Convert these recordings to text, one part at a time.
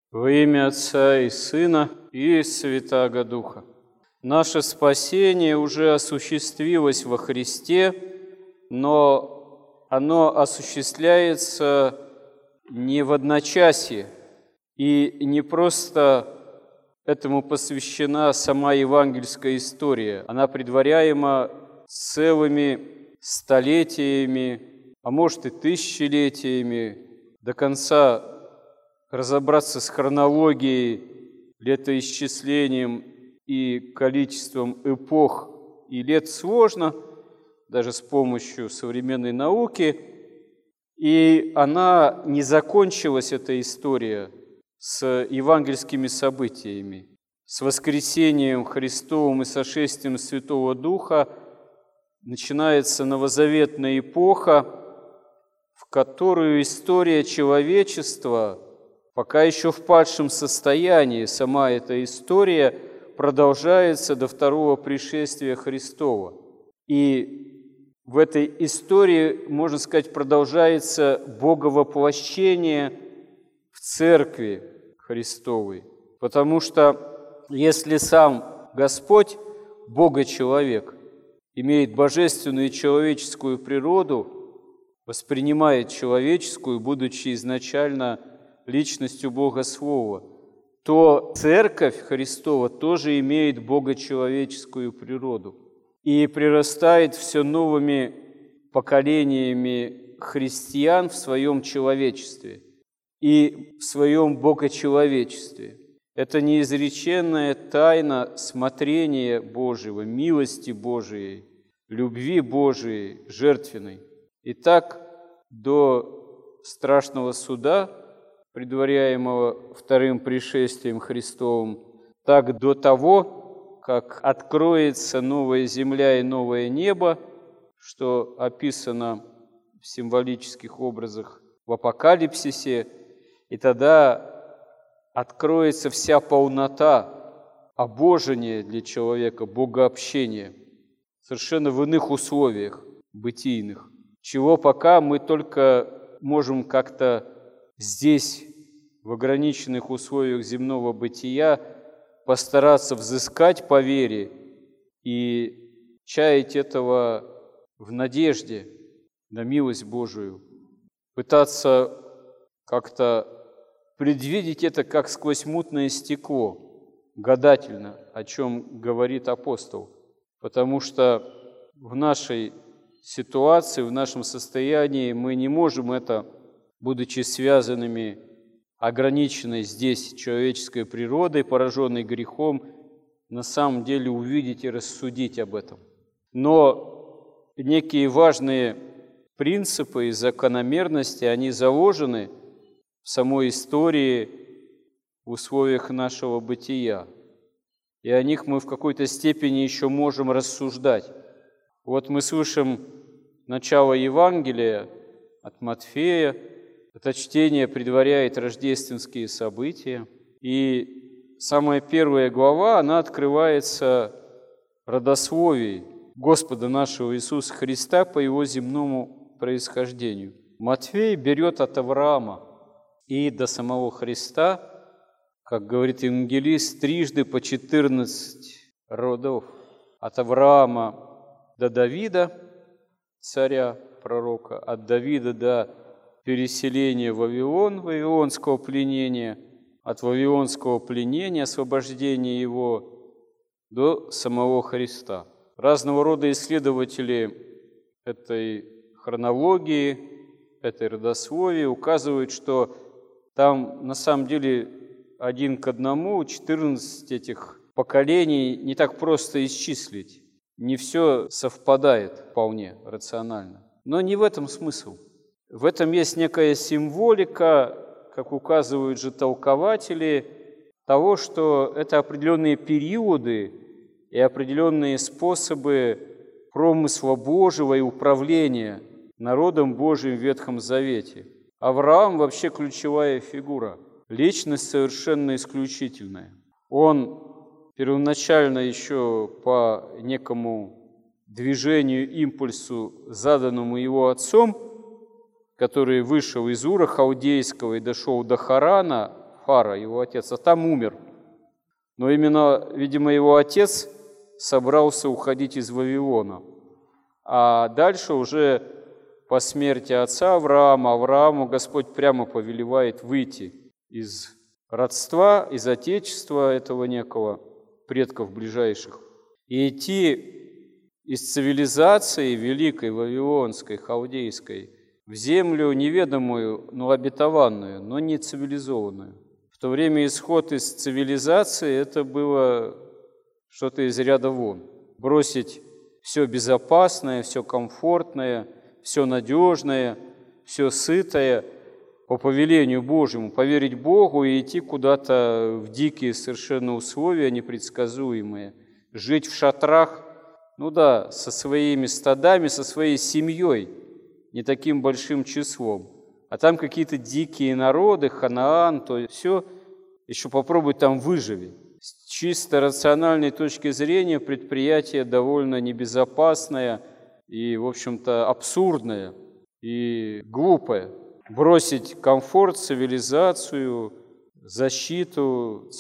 Во имя Отца и Сына и Святаго Духа. Наше спасение уже осуществилось во Христе, но оно осуществляется не в одночасье, и не просто этому посвящена сама евангельская история. Она предваряема целыми столетиями, а может и тысячелетиями, до конца разобраться с хронологией, летоисчислением и количеством эпох и лет сложно, даже с помощью современной науки. И она не закончилась, эта история, с евангельскими событиями, с воскресением Христовым и сошествием Святого Духа. Начинается новозаветная эпоха, в которую история человечества, пока еще в падшем состоянии, сама эта история продолжается до второго пришествия Христова. И в этой истории, можно сказать, продолжается боговоплощение в Церкви Христовой. Потому что если сам Господь, Бога-человек, имеет божественную и человеческую природу, воспринимает человеческую, будучи изначально личностью Бога Слова, то Церковь Христова тоже имеет богочеловеческую природу и прирастает все новыми поколениями христиан в своем человечестве и в своем богочеловечестве. Это неизреченная тайна смотрения Божьего, милости Божией, любви Божией, жертвенной. И так до страшного суда, предваряемого вторым пришествием Христовым, так до того, как откроется новая земля и новое небо, что описано в символических образах в Апокалипсисе, и тогда откроется вся полнота обожения для человека, богообщения, совершенно в иных условиях бытийных, чего пока мы только можем как-то здесь, в ограниченных условиях земного бытия, постараться взыскать по вере и чаять этого в надежде на милость Божию, пытаться как-то предвидеть это как сквозь мутное стекло, гадательно, о чем говорит апостол. Потому что в нашей ситуации, в нашем состоянии мы не можем это, будучи связанными, ограниченной здесь человеческой природой, пораженной грехом, на самом деле увидеть и рассудить об этом. Но некие важные принципы и закономерности, они заложены в самой истории, в условиях нашего бытия. И о них мы в какой-то степени еще можем рассуждать. Вот мы слышим начало Евангелия от Матфея. Это чтение предваряет рождественские события. И самая первая глава, она открывается родословием Господа нашего Иисуса Христа по Его земному происхождению. Матфей берет от Авраама и до самого Христа, как говорит евангелист, трижды по 14 родов. От Авраама до Давида, царя, пророка, от Давида до переселения в Вавилон, вавилонского пленения, от вавилонского пленения, освобождения его до самого Христа. Разного рода исследователи этой хронологии, этой родословии указывают, что там на самом деле 1 к 1, 14 этих поколений не так просто исчислить. Не все совпадает вполне рационально. Но не в этом смысл. В этом есть некая символика, как указывают же толкователи, того, что это определенные периоды и определенные способы промысла Божьего и управления народом Божьим в Ветхом Завете. Авраам вообще ключевая фигура, личность совершенно исключительная. Он первоначально еще по некому движению, импульсу, заданному его отцом, который вышел из Ура Халдейского и дошел до Харана, Хара, его отец, а там умер. Но именно, видимо, его отец собрался уходить из Вавилона. А дальше уже по смерти отца Аврааму Господь прямо повелевает выйти из родства, из отечества этого некого, предков ближайших, и идти из цивилизации великой, вавилонской, халдейской, в землю неведомую, но обетованную, но не цивилизованную. В то время исход из цивилизации – это было что-то из ряда вон. Бросить все безопасное, все комфортное, все надежное, все сытое по повелению Божьему, поверить Богу и идти куда-то в дикие совершенно условия, непредсказуемые, жить в шатрах, ну да, со своими стадами, со своей семьей, не таким большим числом. А там какие-то дикие народы, Ханаан, то все, еще попробуй там выживи. С чисто рациональной точки зрения предприятие довольно небезопасное и, в общем-то, абсурдное и глупое. Бросить комфорт, цивилизацию, защиту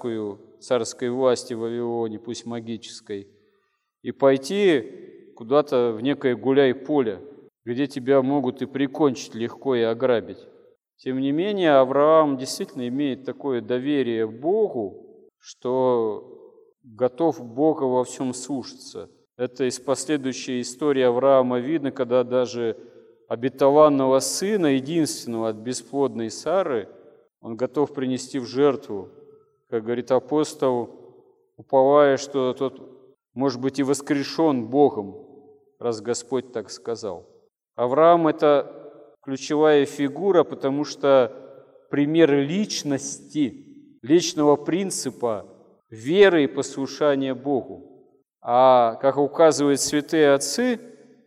царской власти в Вавилоне, пусть магической, и пойти куда-то в некое гуляй-поле, где тебя могут и прикончить легко, и ограбить. Тем не менее, Авраам действительно имеет такое доверие Богу, что готов Бога во всем слушаться. Это из последующей истории Авраама видно, когда даже обетованного сына, единственного от бесплодной Сары, он готов принести в жертву, как говорит апостол, уповая, что тот может быть и воскрешен Богом, раз Господь так сказал. Авраам – это ключевая фигура, потому что пример личности, личного принципа веры и послушания Богу. А, как указывают святые отцы,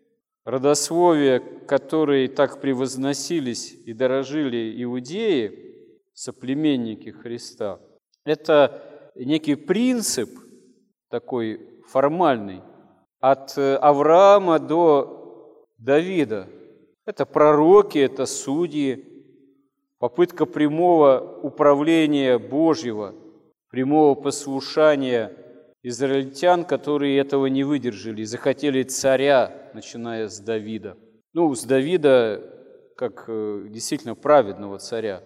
родословия, которые так превозносились и дорожили иудеи, соплеменники Христа, это некий принцип такой формальный от Авраама до Давида. Это пророки, это судьи, попытка прямого управления Божьего, прямого послушания израильтян, которые этого не выдержали и захотели царя, начиная с Давида. Ну, с Давида как действительно праведного царя.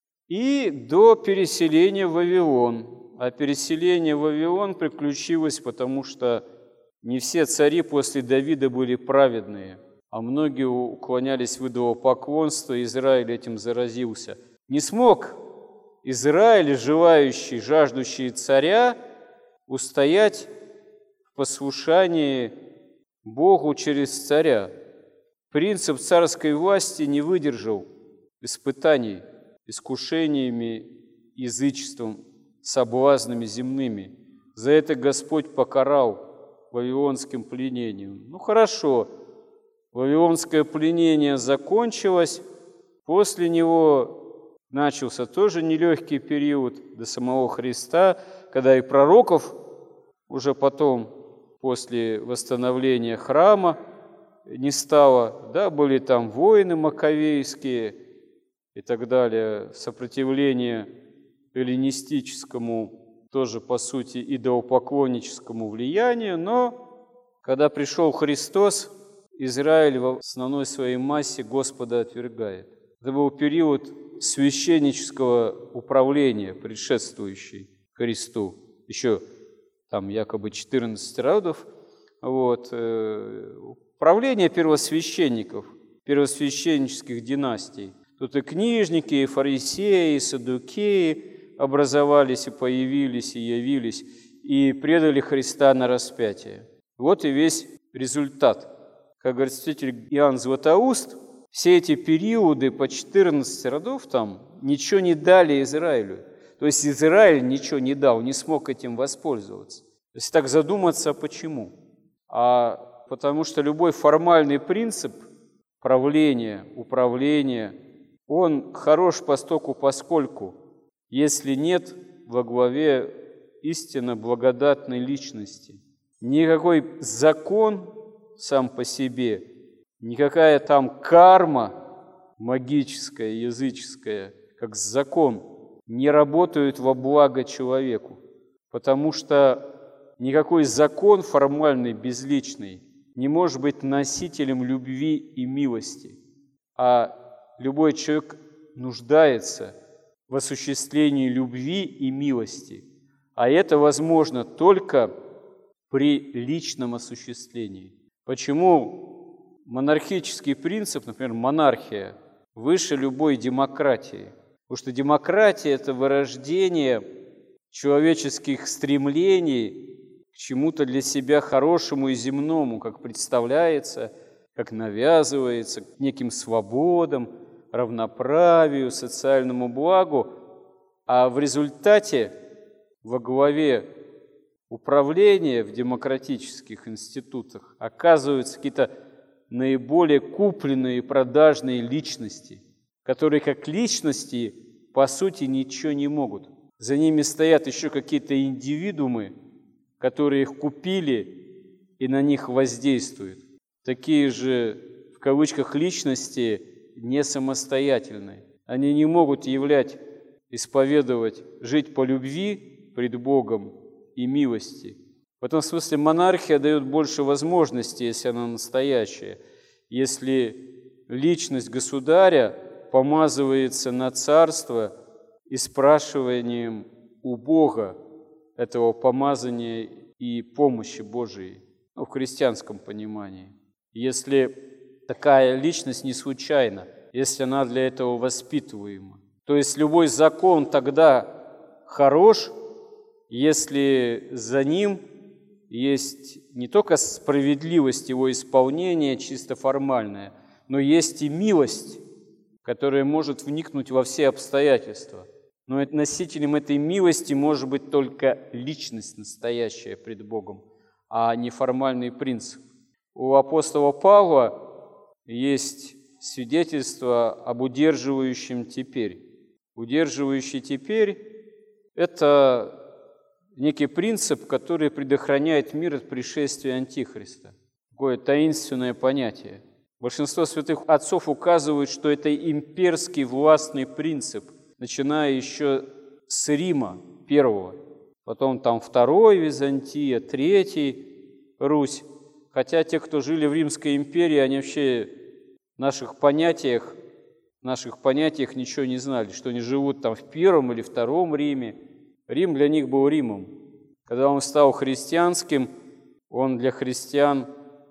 И до переселения в Вавилон. А переселение в Вавилон приключилось, потому что не все цари после Давида были праведные, а многие уклонялись в идолопоклонство, и Израиль этим заразился. Не смог Израиль, желающий, жаждущий царя, устоять в послушании Богу через царя. Принцип царской власти не выдержал испытаний искушениями, язычеством, соблазнами земными. За это Господь покарал вавилонским пленением. Ну хорошо, вавилонское пленение закончилось, после него начался тоже нелегкий период до самого Христа, когда и пророков уже потом, после восстановления храма, не стало, да, были там войны маковейские и так далее, сопротивление эллинистическому, тоже по сути идолопоклонническому влиянию, но когда пришел Христос, Израиль в основной своей массе Господа отвергает. Это был период священнического управления, предшествующий Христу. Еще там якобы 14 родов. Вот. Правление первосвященников, первосвященнических династий. Тут и книжники, и фарисеи, и саддукеи образовались, и появились, и явились, и предали Христа на распятие. Вот и весь результат. Как говорит святитель Иоанн Златоуст, все эти периоды по 14 родов там ничего не дали Израилю. То есть Израиль ничего не дал, не смог этим воспользоваться. Если так задуматься, почему? Потому что любой формальный принцип правления, управления, он хорош постоку поскольку, если нет во главе истинно благодатной личности. Никакой закон сам по себе, никакая там карма магическая, языческая, как закон, не работают во благо человеку, потому что никакой закон формальный, безличный, не может быть носителем любви и милости, а любой человек нуждается в осуществлении любви и милости, а это возможно только при личном осуществлении. Почему монархический принцип, например, монархия, выше любой демократии? Потому что демократия – это вырождение человеческих стремлений к чему-то для себя хорошему и земному, как представляется, как навязывается, к неким свободам, равноправию, социальному благу, а в результате во главе управления в демократических институтах оказываются какие-то наиболее купленные и продажные личности, которые как личности по сути ничего не могут. За ними стоят еще какие-то индивидуумы, которые их купили и на них воздействуют. Такие же, в кавычках, личности не самостоятельные. Они не могут исповедовать, жить по любви пред Богом и милости. В этом смысле монархия дает больше возможностей, если она настоящая. Если личность государя помазывается на царство и спрашиванием у Бога этого помазания и помощи Божией, в христианском понимании. Если такая личность не случайна, если она для этого воспитываема. То есть любой закон тогда хорош, если за ним есть не только справедливость его исполнения, чисто формальная, но есть и милость, которая может вникнуть во все обстоятельства. Но носителем этой милости может быть только личность настоящая пред Богом, а не формальный принцип. У апостола Павла есть свидетельство об удерживающем теперь. Удерживающий теперь – это некий принцип, который предохраняет мир от пришествия Антихриста. Такое таинственное понятие. Большинство святых отцов указывают, что это имперский властный принцип, начиная еще с Рима первого, потом там второй Византия, третий Русь. Хотя те, кто жили в Римской империи, они вообще в наших понятиях ничего не знали, что они живут там в первом или втором Риме. Рим для них был Римом. Когда он стал христианским, он для христиан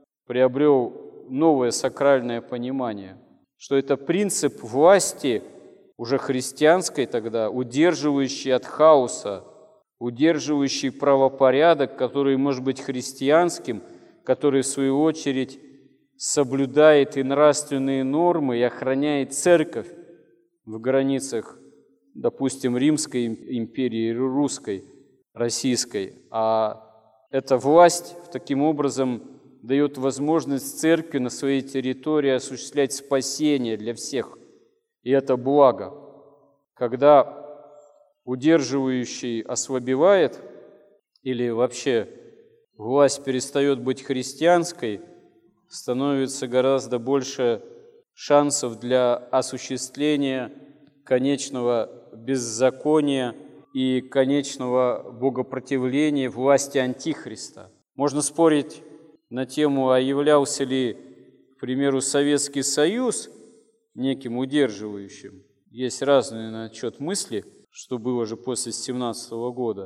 приобрел новое сакральное понимание, что это принцип власти, уже христианской тогда, удерживающий от хаоса, удерживающий правопорядок, который может быть христианским, который, в свою очередь, соблюдает и нравственные нормы, и охраняет церковь в границах, допустим, Римской империи, русской, российской. А эта власть таким образом дает возможность церкви на своей территории осуществлять спасение для всех. И это благо. Когда удерживающий ослабевает, или вообще власть перестает быть христианской, становится гораздо больше шансов для осуществления конечного беззакония и конечного богопротивления власти Антихриста. Можно спорить на тему, а являлся ли, к примеру, Советский Союз неким удерживающим. Есть разные на счет мысли, что было же после 1917 года.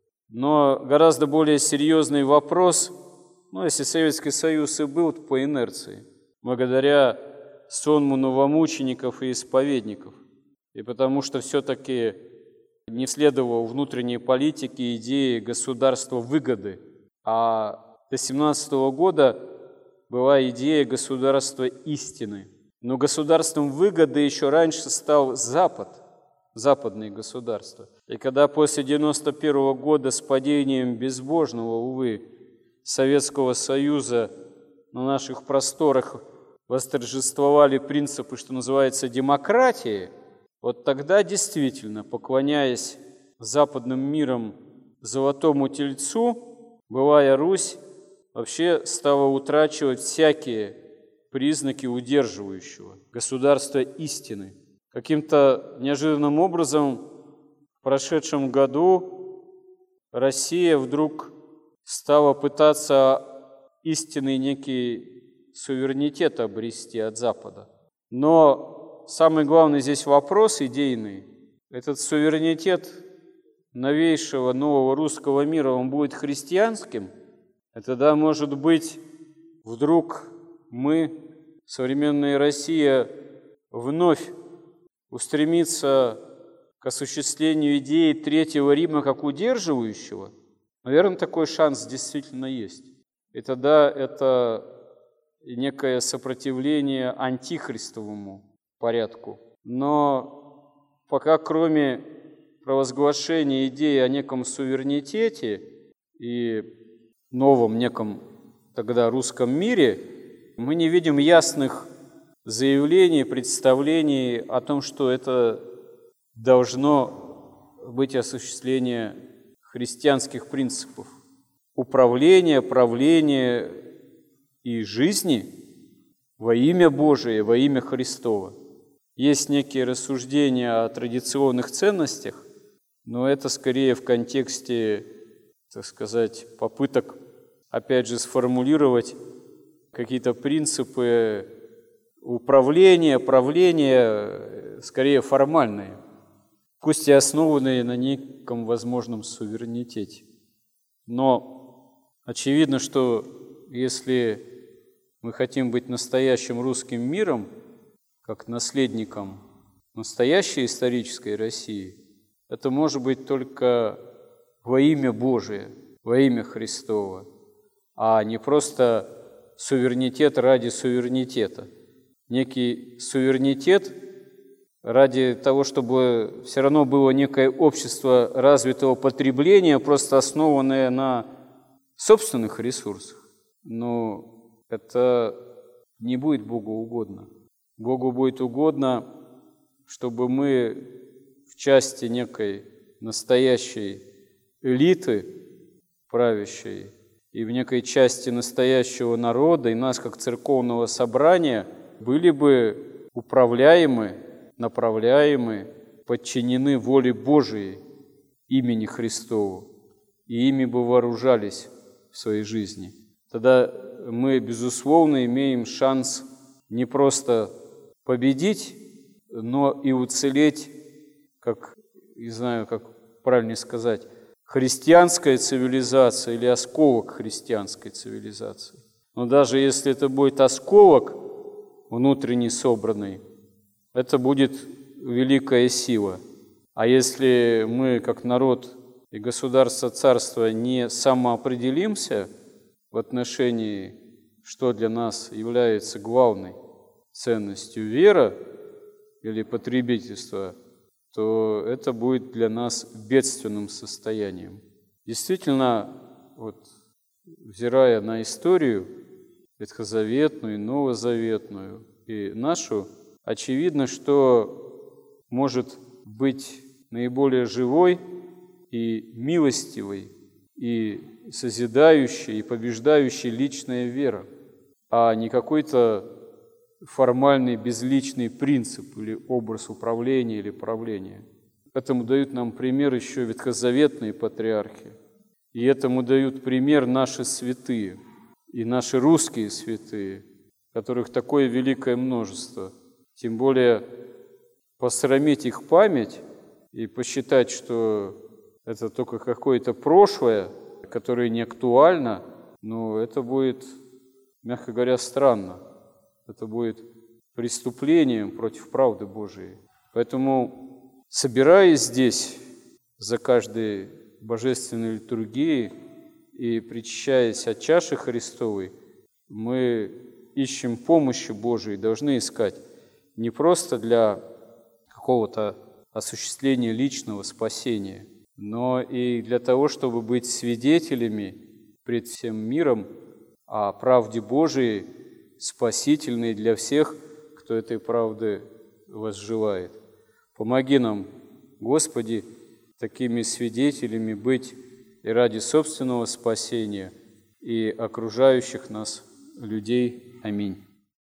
Но гораздо более серьезный вопрос, если Советский Союз и был, то по инерции, благодаря сонму новомучеников и исповедников. И потому что все-таки не следовало внутренней политике идеи государства выгоды, а до 1917 года была идея государства истины. Но государством выгоды еще раньше стал Запад, западные государства. И когда после 1991 года с падением безбожного, увы, Советского Союза на наших просторах восторжествовали принципы, что называется, демократии, вот тогда действительно, поклоняясь западным миром золотому тельцу, былая Русь вообще стала утрачивать всякие признаки удерживающего государства истины. Каким-то неожиданным образом в прошедшем году Россия вдруг стала пытаться истинный некий суверенитет обрести от Запада. Но самый главный здесь вопрос идейный. Этот суверенитет новейшего нового русского мира, он будет христианским? И тогда, может быть, вдруг мы, современная Россия, вновь устремится к осуществлению идеи Третьего Рима как удерживающего? Наверное, такой шанс действительно есть. И тогда это некое сопротивление антихристовому порядку. Но пока кроме провозглашения идеи о неком суверенитете и новом неком тогда русском мире, мы не видим ясных заявлений, представлений о том, что это должно быть осуществление христианских принципов управления, правления и жизни во имя Божие, во имя Христово. Есть некие рассуждения о традиционных ценностях, но это скорее в контексте, так сказать, попыток, опять же, сформулировать какие-то принципы управления, правления, скорее формальные, пусть и основанные на неком возможном суверенитете. Но очевидно, что если мы хотим быть настоящим русским миром, как наследником настоящей исторической России, это может быть только во имя Божие, во имя Христова, а не просто суверенитет ради суверенитета. Некий суверенитет ради того, чтобы все равно было некое общество развитого потребления, просто основанное на собственных ресурсах. Но это не будет Богу угодно. Богу будет угодно, чтобы мы в части некой настоящей элиты правящей и в некой части настоящего народа и нас, как церковного собрания, были бы управляемы, направляемы, подчинены воле Божией, имени Христову, и ими бы вооружались в своей жизни. Тогда мы, безусловно, имеем шанс не просто победить, но и уцелеть, как, не знаю, как правильно сказать, христианская цивилизация или осколок христианской цивилизации. Но даже если это будет осколок внутренне собранный, это будет великая сила. А если мы, как народ и государство, царство, не самоопределимся в отношении, что для нас является главной ценностью, вера или потребительство, то это будет для нас бедственным состоянием. Действительно, вот, взирая на историю ветхозаветную, новозаветную и нашу, очевидно, что может быть наиболее живой и милостивой, и созидающей, и побеждающей личная вера, а не какой-то формальный безличный принцип или образ управления или правления. Этому дают нам пример еще ветхозаветные патриархи. И этому дают пример наши святые и наши русские святые, которых такое великое множество. Тем более посрамить их память и посчитать, что это только какое-то прошлое, которое не актуально, но это будет, мягко говоря, странно. Это будет преступлением против правды Божией. Поэтому, собираясь здесь за каждой божественной литургией и причащаясь от чаши Христовой, мы ищем помощи Божией, должны искать не просто для какого-то осуществления личного спасения, но и для того, чтобы быть свидетелями пред всем миром о правде Божией, спасительной для всех, кто этой правды возжелает. Помоги нам, Господи, такими свидетелями быть и ради собственного спасения, и окружающих нас людей. Аминь.